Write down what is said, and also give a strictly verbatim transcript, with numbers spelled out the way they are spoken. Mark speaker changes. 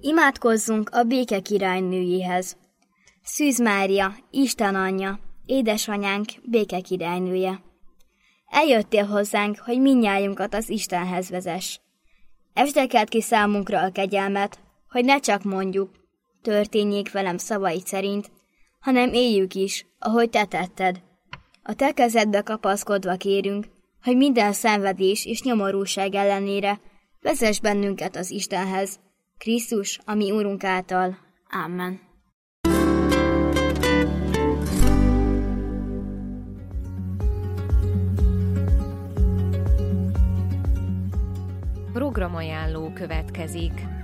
Speaker 1: Imádkozzunk a béke királynőjéhez. Szűz Mária, Isten anyja, édesanyánk, béke királynője. Eljöttél hozzánk, hogy mindnyájunkat az Istenhez vezess. Esdekeld ki számunkra a kegyelmet, hogy ne csak mondjuk, történjék velem szavaid szerint, hanem éljük is, ahogy te tetted. A te kezedbe kapaszkodva kérünk, hogy minden szenvedés és nyomorúság ellenére vezess bennünket az Istenhez, Krisztus, a mi Úrunk által. Amen.
Speaker 2: Programajánló következik.